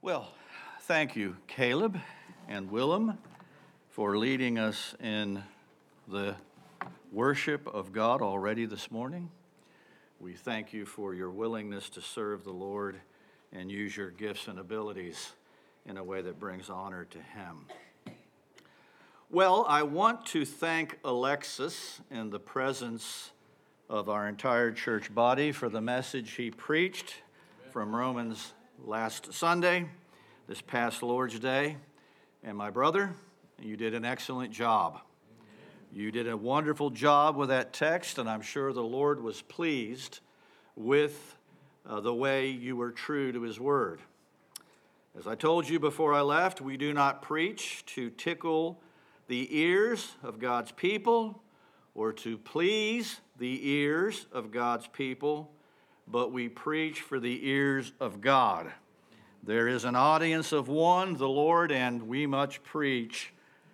Well, thank you, Caleb and Willem, for leading us in the worship of God already this morning. We thank you for your willingness to serve the Lord and use your gifts and abilities in a way that brings honor to Him. Well, I want to thank Alexis in the presence of our entire church body for the message he preached from Romans last Sunday, this past Lord's Day. And my brother, you did an excellent job. You did a wonderful job with that text, and I'm sure the Lord was pleased with the way you were true to His word. As I told you before I left, we do not preach to tickle the ears of God's people or to please the ears of God's people, but we preach for the ears of God. There is an audience of one, the Lord, and we must preach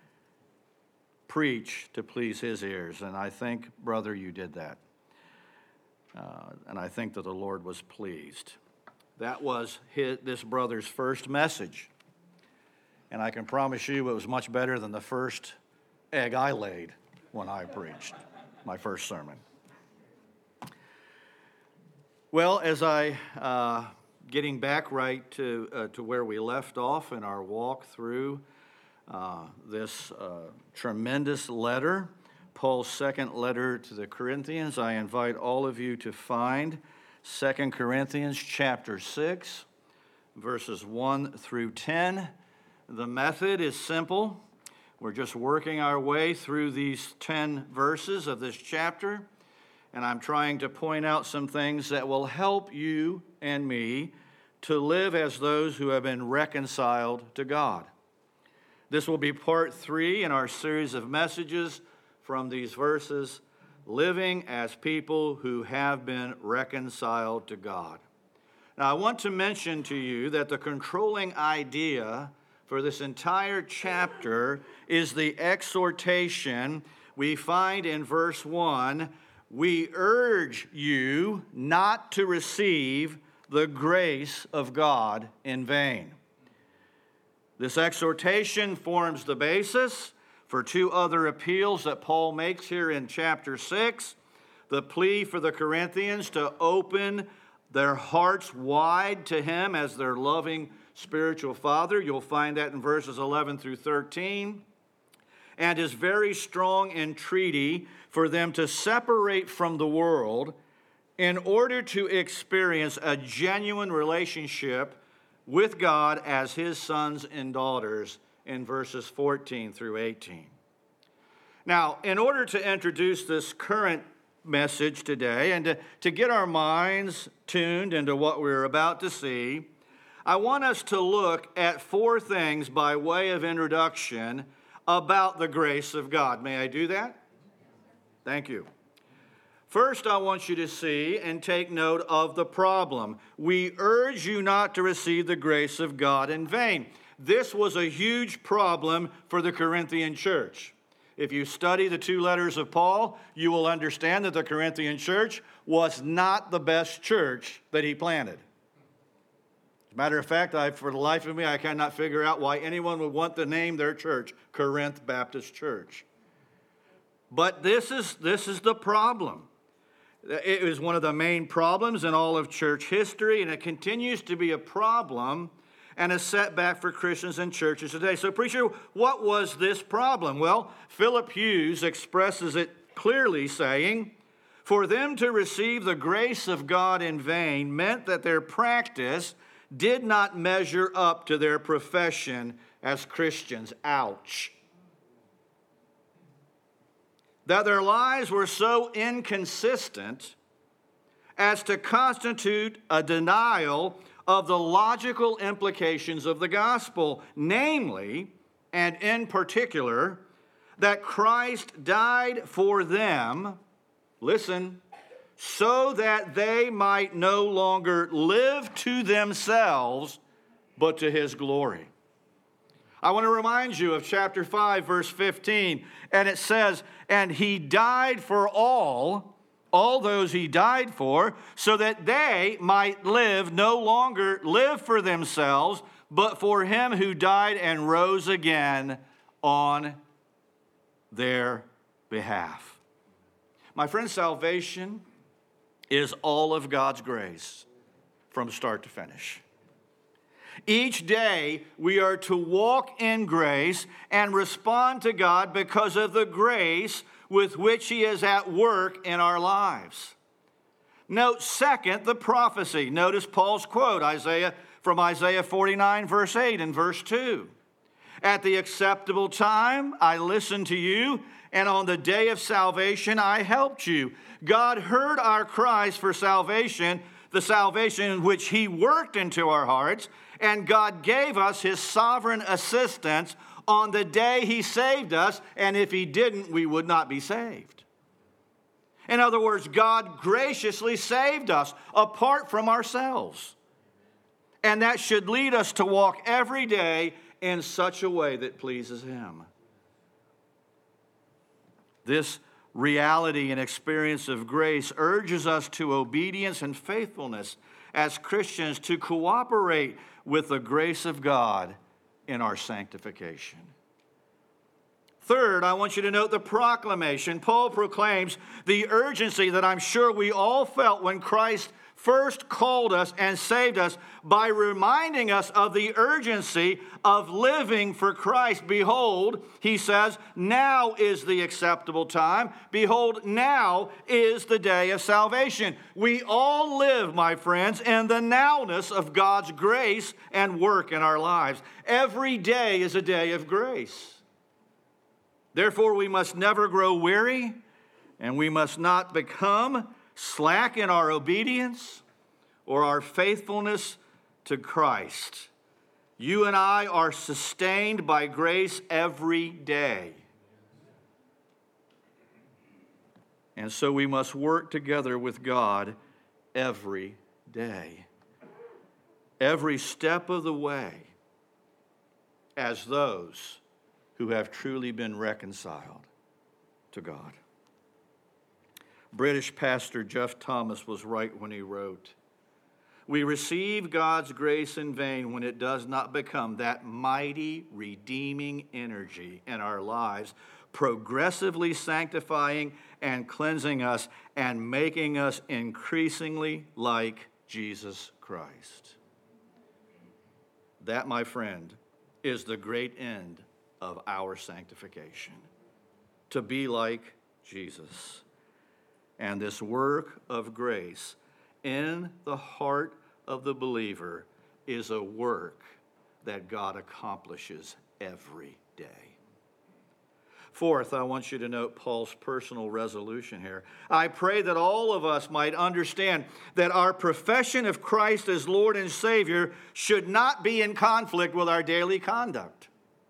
to please His ears. And I think, brother, you did that. And I think that the Lord was pleased. That was this brother's first message. And I can promise you it was much better than the first egg I laid when I preached my first sermon. Well, as getting back right to where we left off in our walk through this tremendous letter, Paul's second letter to the Corinthians, I invite all of you to find 2 Corinthians chapter 6, verses 1 through 10. The method is simple. We're just working our way through these 10 verses of this chapter, and I'm trying to point out some things that will help you and me to live as those who have been reconciled to God. This will be part 3 in our series of messages from these verses, living as people who have been reconciled to God. Now, I want to mention to you that the controlling idea for this entire chapter is the exhortation we find in verse 1, "We urge you not to receive the grace of God in vain." This exhortation forms the basis for 2 other appeals that Paul makes here in chapter 6. The plea for the Corinthians to open their hearts wide to Him as their loving spiritual Father. You'll find that in verses 11 through 13. And his very strong entreaty for them to separate from the world in order to experience a genuine relationship with God as His sons and daughters in verses 14 through 18. Now, in order to introduce this current message today and to get our minds tuned into what we're about to see, I want us to look at 4 things by way of introduction about the grace of God. May I do that? Thank you. First, I want you to see and take note of the problem. We urge you not to receive the grace of God in vain. This was a huge problem for the Corinthian church. If you study the 2 letters of Paul, you will understand that the Corinthian church was not the best church that he planted. Matter of fact, for the life of me, I cannot figure out why anyone would want to name their church Corinth Baptist Church. But this is the problem. It was one of the main problems in all of church history, and it continues to be a problem and a setback for Christians and churches today. So, preacher, what was this problem? Well, Philip Hughes expresses it clearly, saying, "For them to receive the grace of God in vain meant that their practice did not measure up to their profession as Christians." Ouch. That their lives were so inconsistent as to constitute a denial of the logical implications of the gospel, namely, and in particular, that Christ died for them, listen, so that they might no longer live to themselves, but to His glory. I want to remind you of chapter 5, verse 15, and it says, "And He died for all those He died for, so that they might no longer live for themselves, but for him who died and rose again on their behalf. My friend, salvation is all of God's grace from start to finish. Each day we are to walk in grace and respond to God because of the grace with which he is at work in our lives. Note second, the prophecy. Notice Paul's quote, from Isaiah 49, verse 8 and verse 2. At the acceptable time I listened to you, and on the day of salvation I helped you. God heard our cries for salvation, the salvation which he worked into our hearts, and God gave us his sovereign assistance on the day he saved us, and if he didn't, we would not be saved. In other words, God graciously saved us apart from ourselves. And that should lead us to walk every day in such a way that pleases him. This reality and experience of grace urges us to obedience and faithfulness as Christians to cooperate with the grace of God in our sanctification. Third, I want you to note the proclamation. Paul proclaims the urgency that I'm sure we all felt when Christ first called us and saved us by reminding us of the urgency of living for Christ. Behold, he says, now is the acceptable time. Behold, now is the day of salvation. We all live, my friends, in the nowness of God's grace and work in our lives. Every day is a day of grace. Therefore, we must never grow weary, and we must not become slack in our obedience or our faithfulness to Christ. You and I are sustained by grace every day. And so we must work together with God every day, every step of the way, as those who have truly been reconciled to God. British pastor Jeff Thomas was right when he wrote, "We receive God's grace in vain when it does not become that mighty redeeming energy in our lives, progressively sanctifying and cleansing us and making us increasingly like Jesus Christ." That, my friend, is the great end of our sanctification, to be like Jesus. And this work of grace in the heart of the believer is a work that God accomplishes every day. Fourth, I want you to note Paul's personal resolution here. I pray that all of us might understand that our profession of Christ as Lord and Savior should not be in conflict with our daily conduct.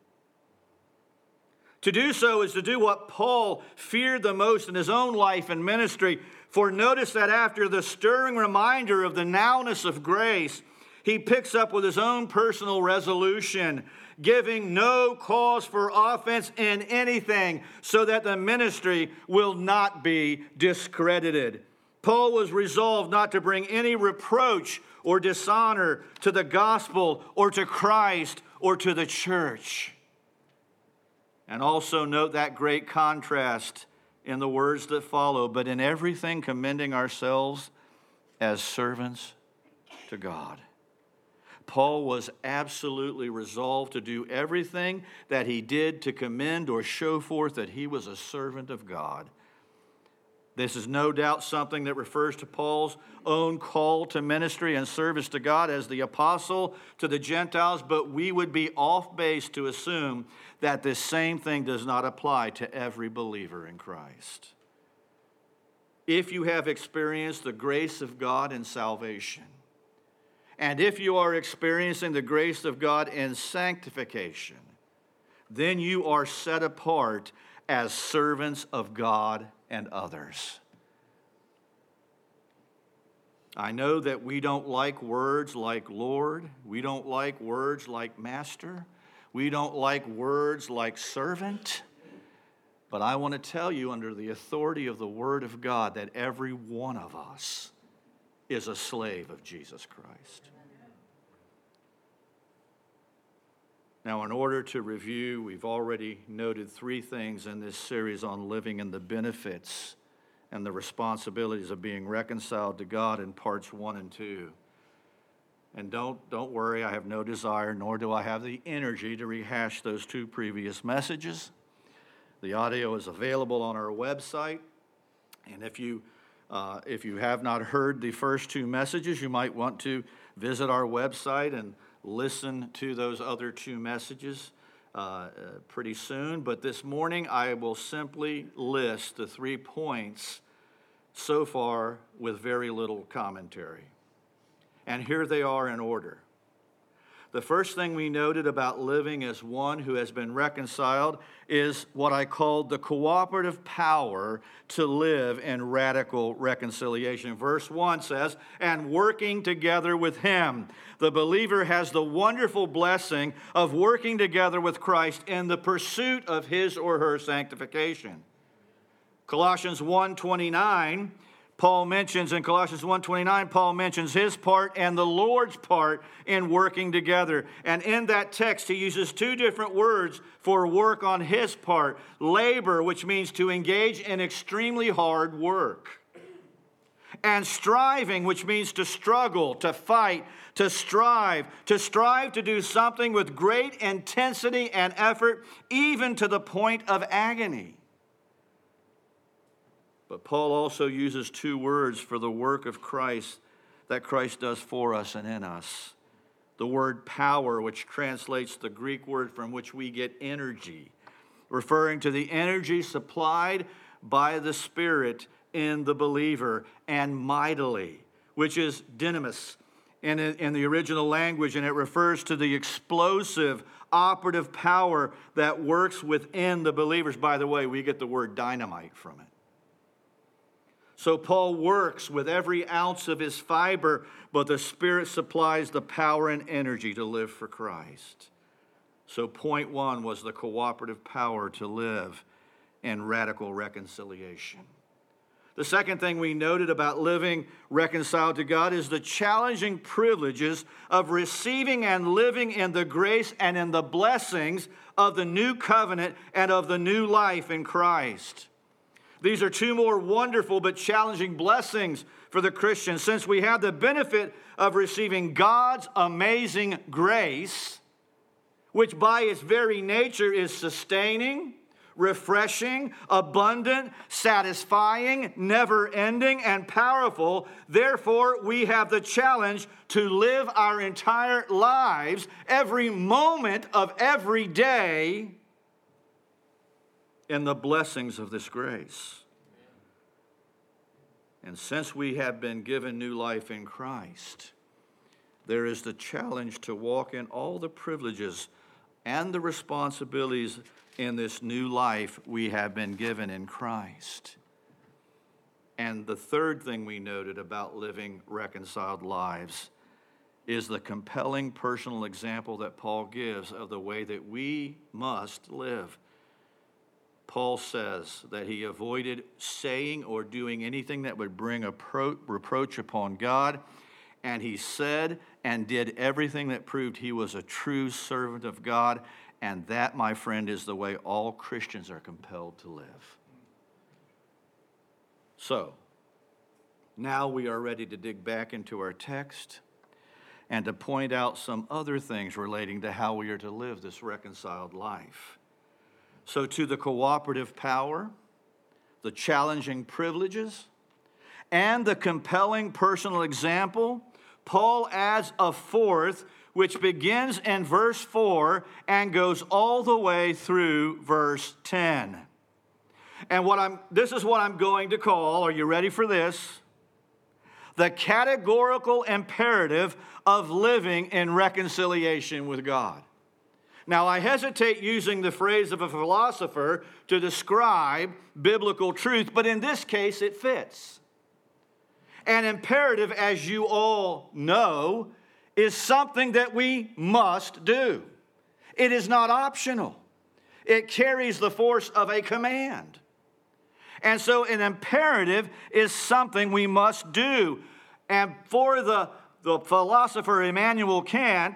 To do so is to do what Paul feared the most in his own life and ministry. For notice that after the stirring reminder of the nowness of grace, he picks up with his own personal resolution, giving no cause for offense in anything, so that the ministry will not be discredited. Paul was resolved not to bring any reproach or dishonor to the gospel or to Christ or to the church. And also note that great contrast in the words that follow, but in everything commending ourselves as servants to God. Paul was absolutely resolved to do everything that he did to commend or show forth that he was a servant of God. This is no doubt something that refers to Paul's own call to ministry and service to God as the apostle to the Gentiles, but we would be off base to assume that this same thing does not apply to every believer in Christ. If you have experienced the grace of God in salvation, and if you are experiencing the grace of God in sanctification, then you are set apart as servants of God and others. I know that we don't like words like Lord. We don't like words like Master. We don't like words like servant. But I want to tell you, under the authority of the Word of God, that every one of us is a slave of Jesus Christ. Now, in order to review, we've already noted 3 things in this series on living in the benefits and the responsibilities of being reconciled to God in parts 1 and 2. And don't worry, I have no desire, nor do I have the energy to rehash those 2 previous messages. The audio is available on our website, and if you have not heard the first 2 messages, you might want to visit our website and listen to those other 2 messages pretty soon. But this morning, I will simply list the 3 points so far with very little commentary. And here they are in order. The first thing we noted about living as one who has been reconciled is what I called the cooperative power to live in radical reconciliation. Verse 1 says, "And working together with him." The believer has the wonderful blessing of working together with Christ in the pursuit of his or her sanctification. Colossians 1:29, Paul mentions his part and the Lord's part in working together. And in that text, he uses 2 different words for work on his part. Labor, which means to engage in extremely hard work. And striving, which means to struggle, to fight, to strive to do something with great intensity and effort, even to the point of agony. But Paul also uses 2 words for the work of Christ that Christ does for us and in us. The word power, which translates the Greek word from which we get energy, referring to the energy supplied by the Spirit in the believer, and mightily, which is dynamis in the original language, and it refers to the explosive, operative power that works within the believers. By the way, we get the word dynamite from it. So Paul works with every ounce of his fiber, but the Spirit supplies the power and energy to live for Christ. So point 1 was the cooperative power to live in radical reconciliation. The second thing we noted about living reconciled to God is the challenging privileges of receiving and living in the grace and in the blessings of the new covenant and of the new life in Christ. These are 2 more wonderful but challenging blessings for the Christian, since we have the benefit of receiving God's amazing grace, which by its very nature is sustaining, refreshing, abundant, satisfying, never-ending, and powerful. Therefore, we have the challenge to live our entire lives, every moment of every day, in the blessings of this grace. And since we have been given new life in Christ, there is the challenge to walk in all the privileges and the responsibilities in this new life we have been given in Christ. And the third thing we noted about living reconciled lives is the compelling personal example that Paul gives of the way that we must live. Paul says that he avoided saying or doing anything that would bring a reproach upon God, and he said and did everything that proved he was a true servant of God, and that, my friend, is the way all Christians are compelled to live. So, now we are ready to dig back into our text and to point out some other things relating to how we are to live this reconciled life. So to the cooperative power, the challenging privileges, and the compelling personal example, Paul adds a fourth, which begins in verse 4 and goes all the way through verse 10. And this is what I'm going to call, are you ready for this? The categorical imperative of living in reconciliation with God. Now, I hesitate using the phrase of a philosopher to describe biblical truth, but in this case, it fits. An imperative, as you all know, is something that we must do. It is not optional. It carries the force of a command. And so an imperative is something we must do. And for the philosopher Immanuel Kant,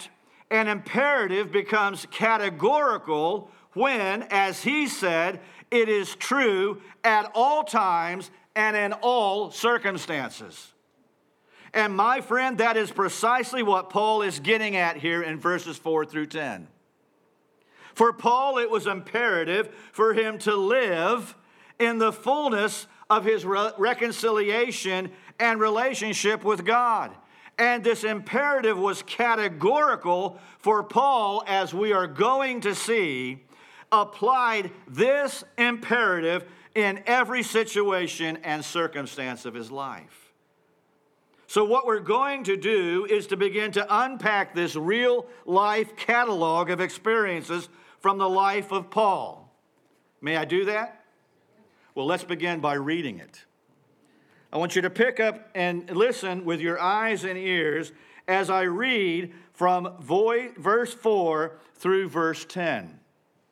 An imperative becomes categorical when, as he said, it is true at all times and in all circumstances. And my friend, that is precisely what Paul is getting at here in verses 4 through 10. For Paul, it was imperative for him to live in the fullness of his reconciliation and relationship with God. And this imperative was categorical for Paul, as we are going to see, applied this imperative in every situation and circumstance of his life. So what we're going to do is to begin to unpack this real life catalog of experiences from the life of Paul. May I do that? Well, let's begin by reading it. I want you to pick up and listen with your eyes and ears as I read from verse 4 through verse 10.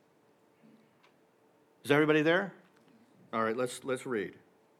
Is everybody there? All right, let's read.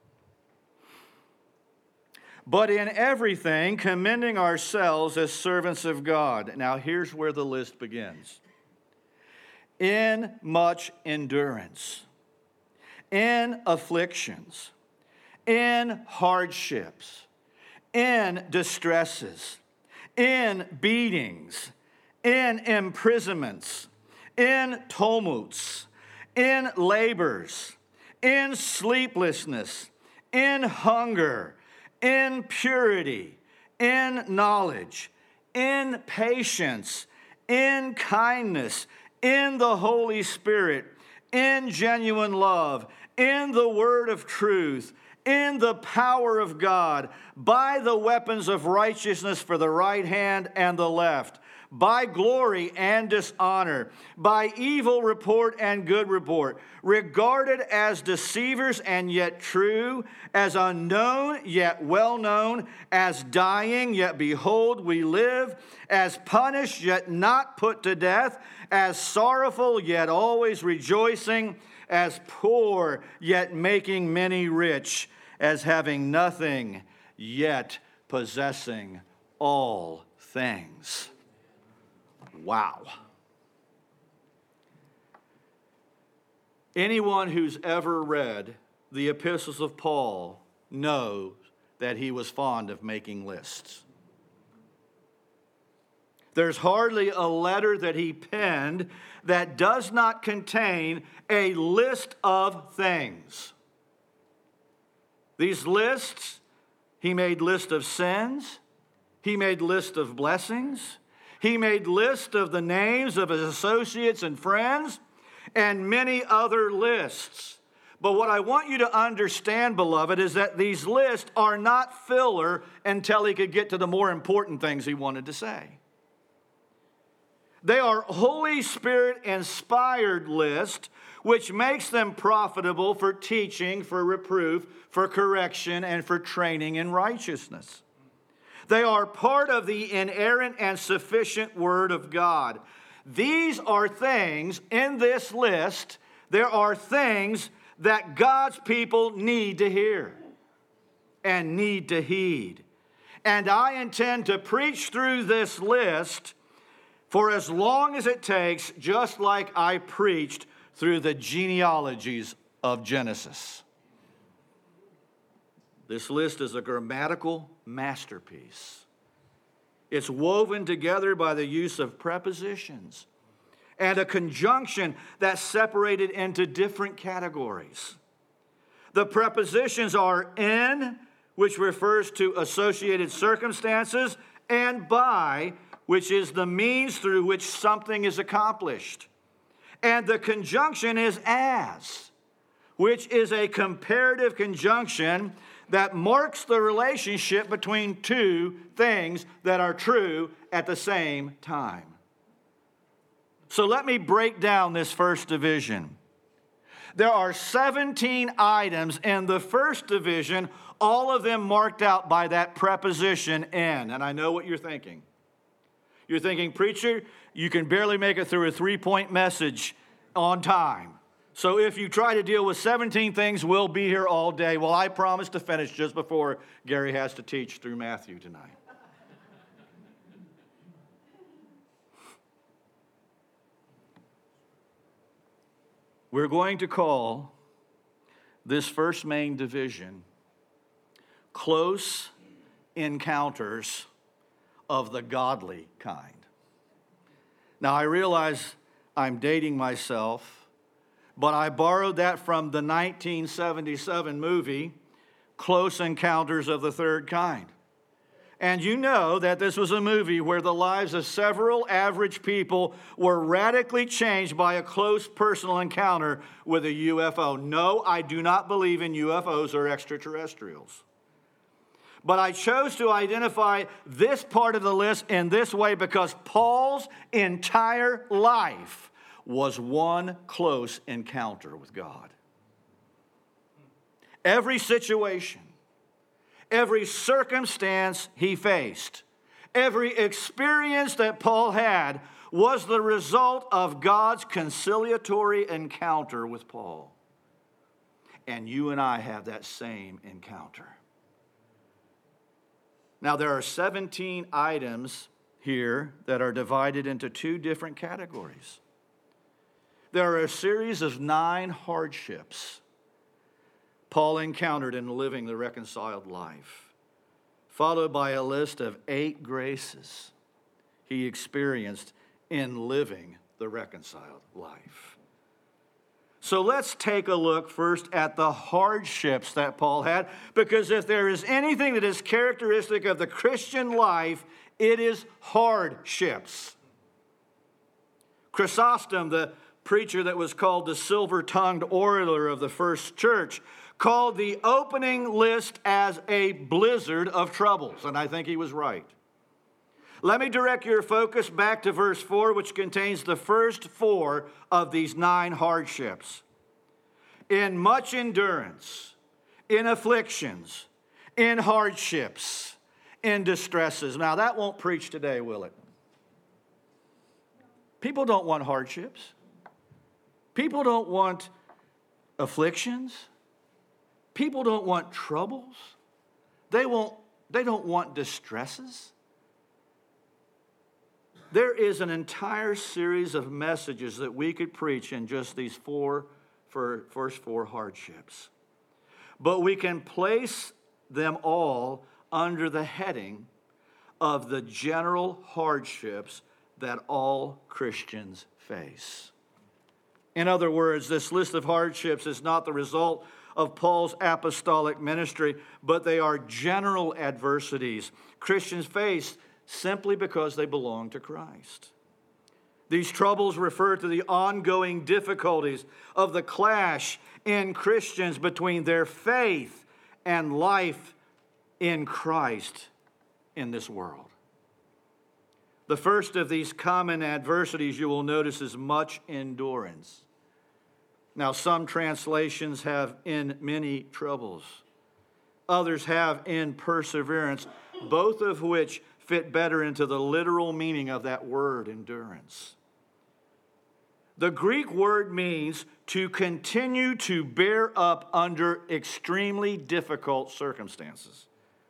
But in everything, commending ourselves as servants of God. Now, here's where the list begins. In much endurance, in afflictions, in hardships, in distresses, in beatings, in imprisonments, in tumults, in labors, in sleeplessness, in hunger, in purity, in knowledge, in patience, in kindness, in the Holy Spirit, in genuine love, in the word of truth, in the power of God, by the weapons of righteousness for the right hand and the left, by glory and dishonor, by evil report and good report, regarded as deceivers and yet true, as unknown yet well known, as dying yet behold we live, as punished yet not put to death, as sorrowful yet always rejoicing, as poor yet making many rich, as having nothing yet possessing all things. Wow. Anyone who's ever read the epistles of Paul knows that he was fond of making lists. There's hardly a letter that he penned that does not contain a list of things. These lists, he made list of sins, he made list of blessings, he made list of the names of his associates and friends, and many other lists. But what I want you to understand, beloved, is that these lists are not filler until he could get to the more important things he wanted to say. They are Holy Spirit inspired lists, which makes them profitable for teaching, for reproof, for correction, and for training in righteousness. They are part of the inerrant and sufficient Word of God. These are things in this list, there are things that God's people need to hear and need to heed. And I intend to preach through this list for as long as it takes, just like I preached through the genealogies of Genesis. This list is a grammatical masterpiece. It's woven together by the use of prepositions and a conjunction that's separated into different categories. The prepositions are in, which refers to associated circumstances, and by, which is the means through which something is accomplished. And the conjunction is as, which is a comparative conjunction that marks the relationship between two things that are true at the same time. So let me break down this first division. There are 17 items in the first division, all of them marked out by that preposition in. And I know what you're thinking. You're thinking, preacher, you can barely make it through a 3-point message on time. So if you try to deal with 17 things, we'll be here all day. Well, I promise to finish just before Gary has to teach through Matthew tonight. We're going to call this first main division close encounters of the godly kind. Now, I realize I'm dating myself, but I borrowed that from the 1977 movie, Close Encounters of the Third Kind. And you know that this was a movie where the lives of several average people were radically changed by a close personal encounter with a UFO. No, I do not believe in UFOs or extraterrestrials. But I chose to identify this part of the list in this way because Paul's entire life was one close encounter with God. Every situation, every circumstance he faced, every experience that Paul had was the result of God's conciliatory encounter with Paul. And you and I have that same encounter. Now, there are 17 items here that are divided into two different categories. There are a series of 9 hardships Paul encountered in living the reconciled life, followed by a list of 8 graces he experienced in living the reconciled life. So let's take a look first at the hardships that Paul had, because if there is anything that is characteristic of the Christian life, it is hardships. Chrysostom, the preacher that was called the silver-tongued orator of the first church, called the opening list as a blizzard of troubles, and I think he was right. Let me direct your focus back to verse 4, which contains the first 4 of these 9 hardships. In much endurance, in afflictions, in hardships, in distresses. Now, that won't preach today, will it? People don't want hardships. People don't want afflictions. People don't want troubles. They don't want distresses. There is an entire series of messages that we could preach in just these first 4 hardships. But we can place them all under the heading of the general hardships that all Christians face. In other words, this list of hardships is not the result of Paul's apostolic ministry, but they are general adversities Christians face simply because they belong to Christ. These troubles refer to the ongoing difficulties of the clash in Christians between their faith and life in Christ in this world. The first of these common adversities you will notice is much endurance. Now, some translations have in many troubles. Others have in perseverance, both of which fit better into the literal meaning of that word, endurance. The Greek word means to continue to bear up under extremely difficult circumstances.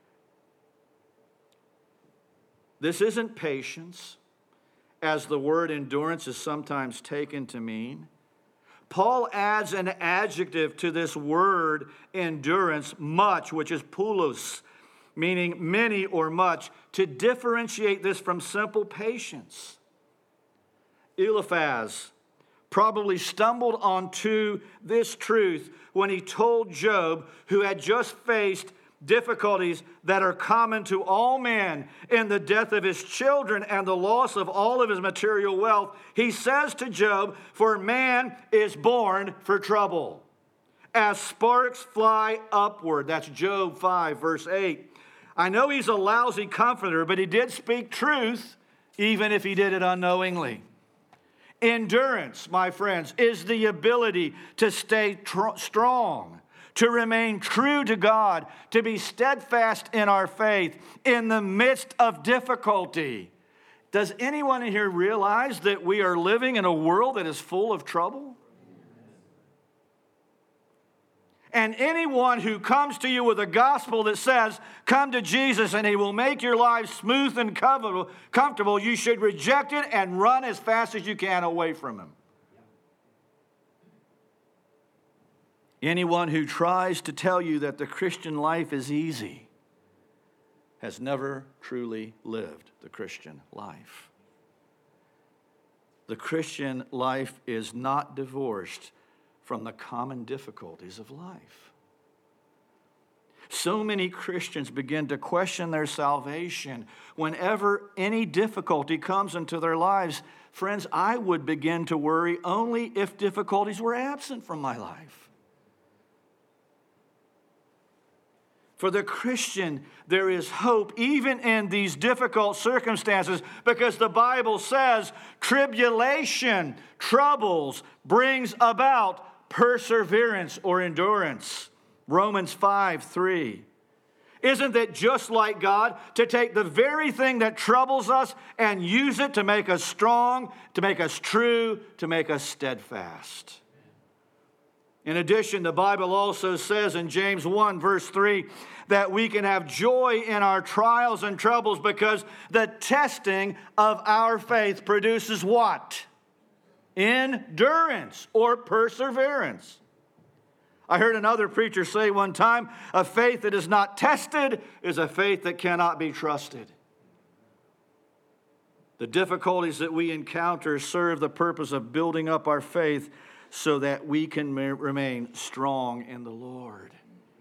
This isn't patience, as the word endurance is sometimes taken to mean. Paul adds an adjective to this word endurance, much, which is poulos, meaning many or much, to differentiate this from simple patience. Eliphaz probably stumbled onto this truth when he told Job, who had just faced difficulties that are common to all men in the death of his children and the loss of all of his material wealth. He says to Job, "For man is born for trouble, as sparks fly upward." That's Job 5, verse 8. I know he's a lousy comforter, but he did speak truth, even if he did it unknowingly. Endurance, my friends, is the ability to stay strong, to remain true to God, to be steadfast in our faith in the midst of difficulty. Does anyone in here realize that we are living in a world that is full of trouble? And anyone who comes to you with a gospel that says, come to Jesus and he will make your life smooth and comfortable, you should reject it and run as fast as you can away from him. Anyone who tries to tell you that the Christian life is easy has never truly lived the Christian life. The Christian life is not divorced from the common difficulties of life. So many Christians begin to question their salvation whenever any difficulty comes into their lives. Friends, I would begin to worry only if difficulties were absent from my life. For the Christian, there is hope even in these difficult circumstances, because the Bible says tribulation, troubles, brings about perseverance or endurance. Romans 5:3. Isn't it just like God to take the very thing that troubles us and use it to make us strong, to make us true, to make us steadfast? In addition, the Bible also says in James 1, verse 3, that we can have joy in our trials and troubles because the testing of our faith produces what? Endurance or perseverance. I heard another preacher say one time, a faith that is not tested is a faith that cannot be trusted. The difficulties that we encounter serve the purpose of building up our faith so that we can remain strong in the Lord.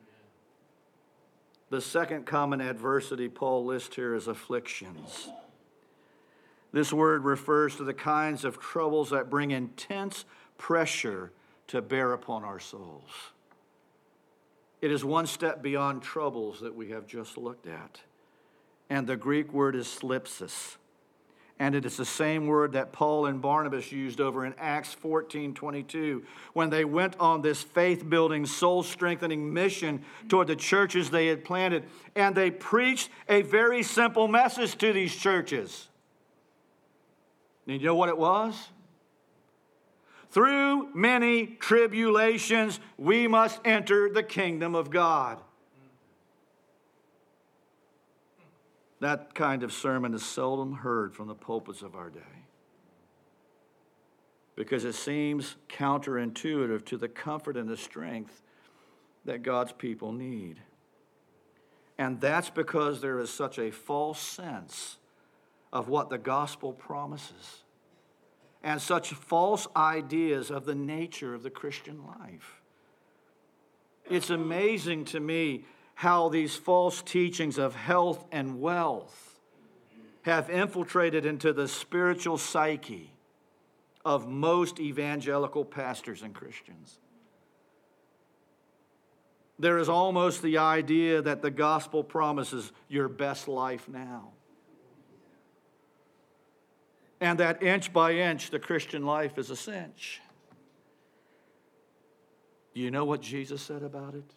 The second common adversity Paul lists here is afflictions. This word refers to the kinds of troubles that bring intense pressure to bear upon our souls. It is one step beyond troubles that we have just looked at. And the Greek word is thlipsis. And it is the same word that Paul and Barnabas used over in Acts 14:22 when they went on this faith-building, soul-strengthening mission toward the churches they had planted. And they preached a very simple message to these churches. And you know what it was? Through many tribulations, we must enter the kingdom of God. That kind of sermon is seldom heard from the pulpits of our day because it seems counterintuitive to the comfort and the strength that God's people need. And that's because there is such a false sense of what the gospel promises and such false ideas of the nature of the Christian life. It's amazing to me how these false teachings of health and wealth have infiltrated into the spiritual psyche of most evangelical pastors and Christians. There is almost the idea that the gospel promises your best life now. And that inch by inch, the Christian life is a cinch. Do you know what Jesus said about it?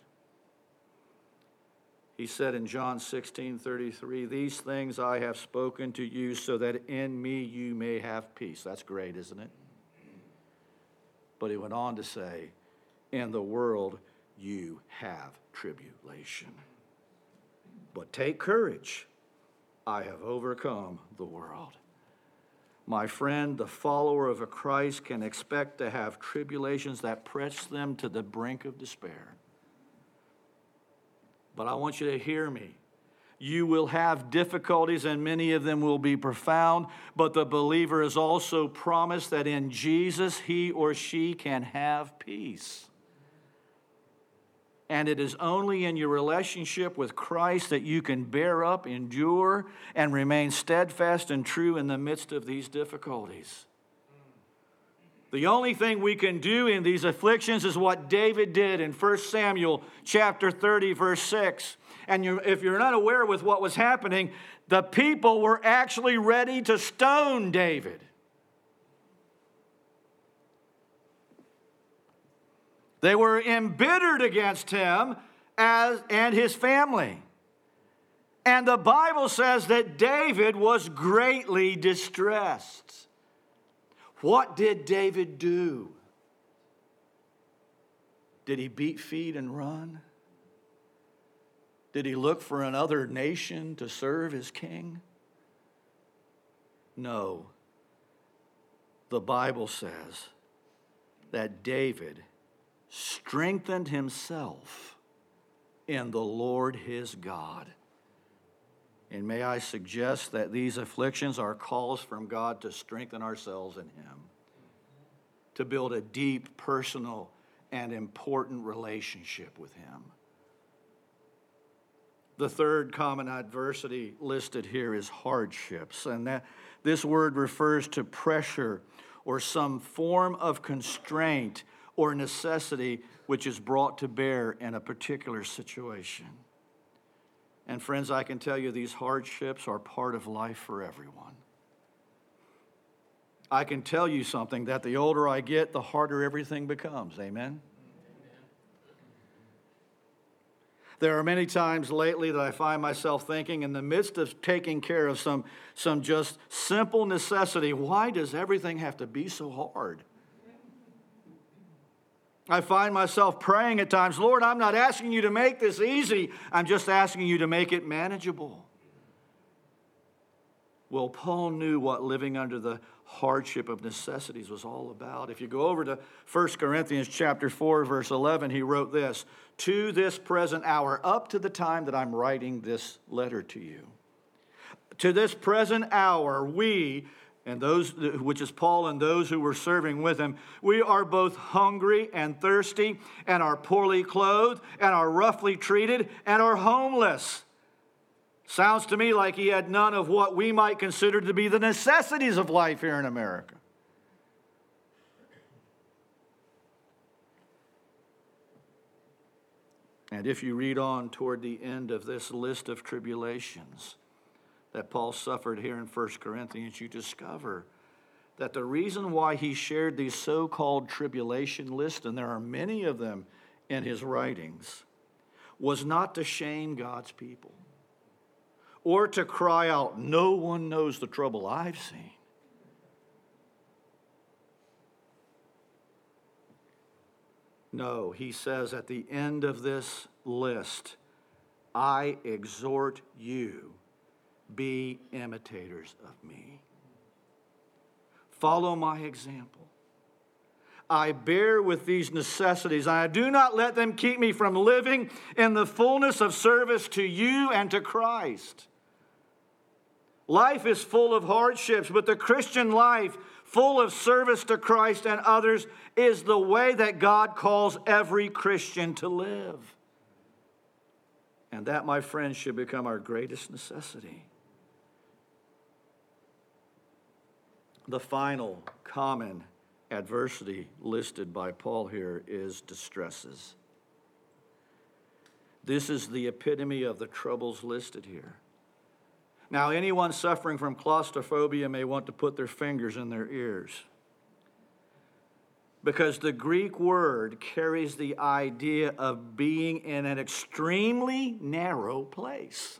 He said in John 16:33, "These things I have spoken to you so that in me you may have peace." That's great, isn't it? But he went on to say, "In the world you have tribulation. But take courage. I have overcome the world." My friend, the follower of a Christ can expect to have tribulations that press them to the brink of despair. But I want you to hear me. You will have difficulties, and many of them will be profound, but the believer is also promised that in Jesus he or she can have peace. And it is only in your relationship with Christ that you can bear up, endure, and remain steadfast and true in the midst of these difficulties. The only thing we can do in these afflictions is what David did in 1 Samuel chapter 30, verse 6. And if you're not aware with what was happening, the people were actually ready to stone David. They were embittered against him and his family. And the Bible says that David was greatly distressed. What did David do? Did he beat feet and run? Did he look for another nation to serve as king? No. The Bible says that David strengthened himself in the Lord his God. And may I suggest that these afflictions are calls from God to strengthen ourselves in him, to build a deep, personal, and important relationship with him. The third common adversity listed here is hardships, and this word refers to pressure or some form of constraint or necessity which is brought to bear in a particular situation. And friends, I can tell you these hardships are part of life for everyone. I can tell you something, that the older I get, the harder everything becomes. Amen? There are many times lately that I find myself thinking, in the midst of taking care of some just simple necessity, why does everything have to be so hard? I find myself praying at times, Lord, I'm not asking you to make this easy. I'm just asking you to make it manageable. Well, Paul knew what living under the hardship of necessities was all about. If you go over to 1 Corinthians chapter 4, verse 11, he wrote this, to this present hour, up to the time that I'm writing this letter to you. To this present hour, we, and those, which is Paul and those who were serving with him, we are both hungry and thirsty, and are poorly clothed, and are roughly treated, and are homeless. Sounds to me like he had none of what we might consider to be the necessities of life here in America. And if you read on toward the end of this list of tribulations that Paul suffered here in 1 Corinthians, you discover that the reason why he shared these so-called tribulation lists, and there are many of them in his writings, was not to shame God's people or to cry out, no one knows the trouble I've seen. No, he says at the end of this list, I exhort you, be imitators of me. Follow my example. I bear with these necessities. I do not let them keep me from living in the fullness of service to you and to Christ. Life is full of hardships, but the Christian life, full of service to Christ and others, is the way that God calls every Christian to live. And that, my friends, should become our greatest necessity. The final common adversity listed by Paul here is distresses. This is the epitome of the troubles listed here. Now, anyone suffering from claustrophobia may want to put their fingers in their ears, because the Greek word carries the idea of being in an extremely narrow place,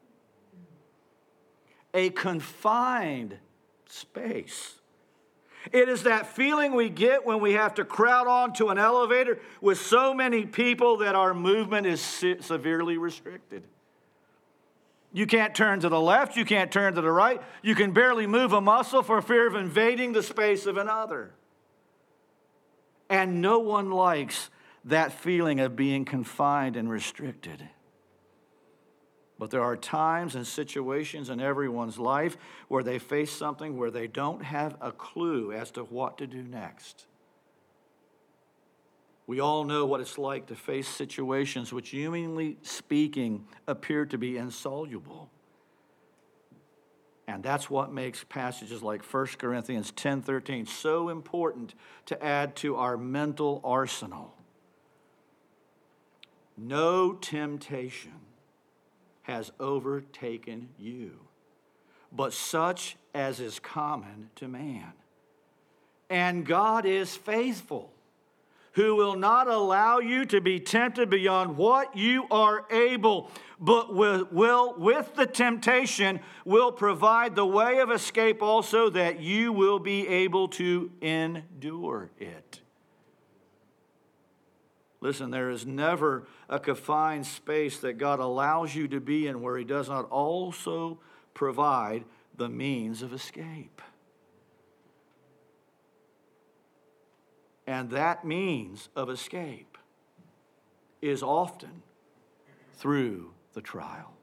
a confined space. It is that feeling we get when we have to crowd onto an elevator with so many people that our movement is severely restricted. You can't turn to the left, you can't turn to the right, you can barely move a muscle for fear of invading the space of another. And no one likes that feeling of being confined and restricted. But there are times and situations in everyone's life where they face something where they don't have a clue as to what to do next. We all know what it's like to face situations which, humanly speaking, appear to be insoluble. And that's what makes passages like 1 Corinthians 10:13 so important to add to our mental arsenal. No temptation has overtaken you, but such as is common to man. And God is faithful, who will not allow you to be tempted beyond what you are able, but with the temptation will provide the way of escape also, that you will be able to endure it. Listen, there is never a confined space that God allows you to be in where he does not also provide the means of escape. And that means of escape is often through the trial.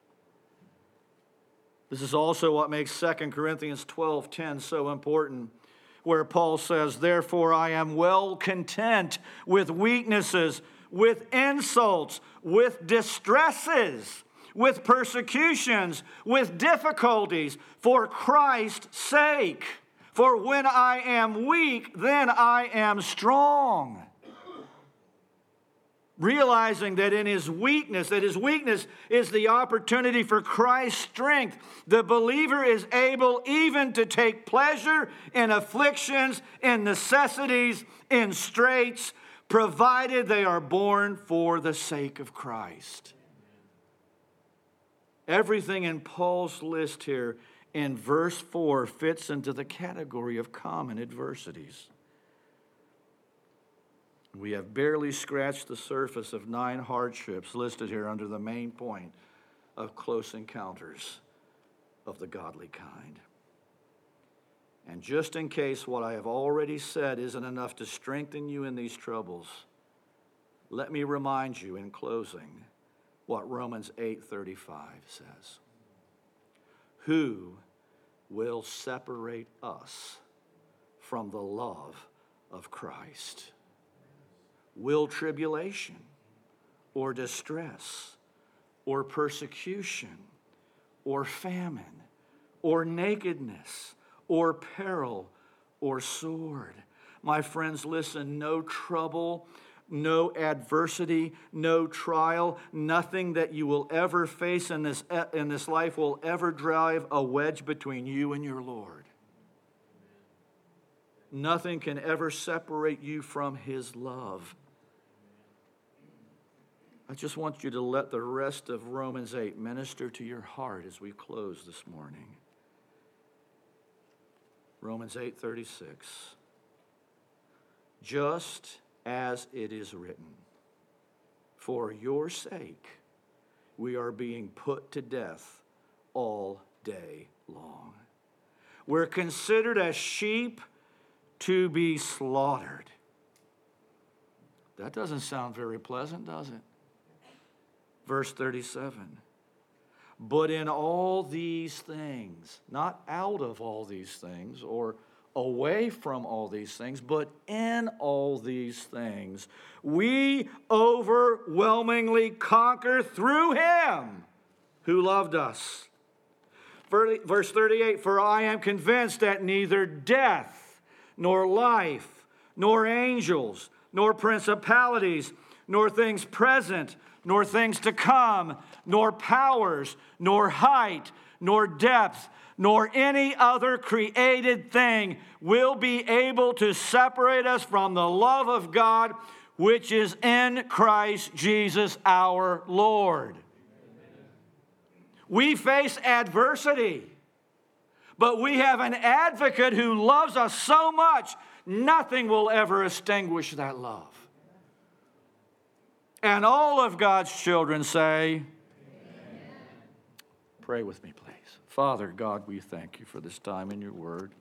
This is also what makes 2 Corinthians 12:10 so important, where Paul says, "Therefore I am well content with weaknesses, with insults, with distresses, with persecutions, with difficulties, for Christ's sake. For when I am weak, then I am strong." Realizing that in his weakness is the opportunity for Christ's strength. The believer is able even to take pleasure in afflictions, in necessities, in straits, provided they are borne for the sake of Christ. Everything in Paul's list here in verse 4 fits into the category of common adversities. We have barely scratched the surface of 9 hardships listed here under the main point of close encounters of the godly kind. And just in case what I have already said isn't enough to strengthen you in these troubles, let me remind you in closing what Romans 8:35 says. Who will separate us from the love of Christ? Will tribulation or distress or persecution or famine or nakedness or peril or sword? My friends, listen, no trouble, no adversity, no trial, nothing that you will ever face in this life will ever drive a wedge between you and your Lord. Nothing can ever separate you from his love. I just want you to let the rest of Romans 8 minister to your heart as we close this morning. Romans 8:36. Just as it is written, for your sake we are being put to death all day long. We're considered as sheep to be slaughtered. That doesn't sound very pleasant, does it? Verse 37, but in all these things, not out of all these things or away from all these things, but in all these things, we overwhelmingly conquer through him who loved us. Verse 38, for I am convinced that neither death, nor life, nor angels, nor principalities, nor things present, nor things to come, nor powers, nor height, nor depth, nor any other created thing will be able to separate us from the love of God, which is in Christ Jesus our Lord. We face adversity, but we have an advocate who loves us so much, nothing will ever extinguish that love. And all of God's children say, amen. Pray with me, please. Father God, we thank you for this time in your word.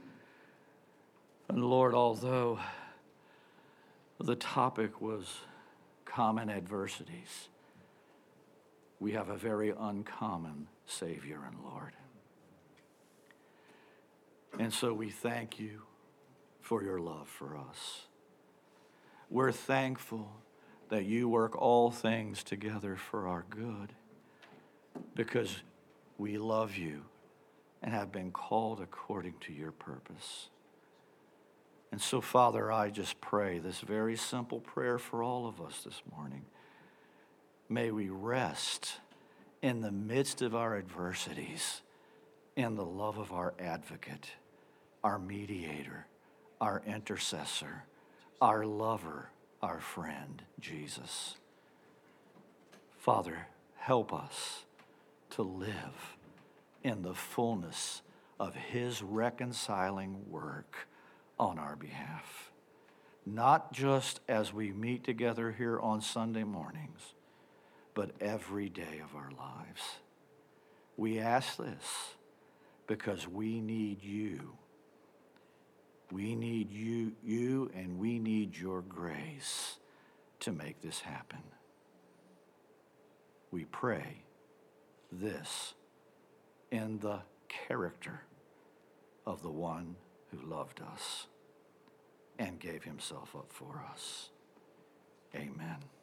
And Lord, although the topic was common adversities, we have a very uncommon Savior and Lord. And so we thank you for your love for us. We're thankful that you work all things together for our good because we love you and have been called according to your purpose. And so, Father, I just pray this very simple prayer for all of us this morning. May we rest in the midst of our adversities in the love of our advocate, our mediator, our intercessor, our lover, our friend, Jesus. Father, help us to live in the fullness of his reconciling work on our behalf. Not just as we meet together here on Sunday mornings, but every day of our lives. We ask this because we need you We need you, and we need your grace to make this happen. We pray this in the character of the one who loved us and gave himself up for us. Amen.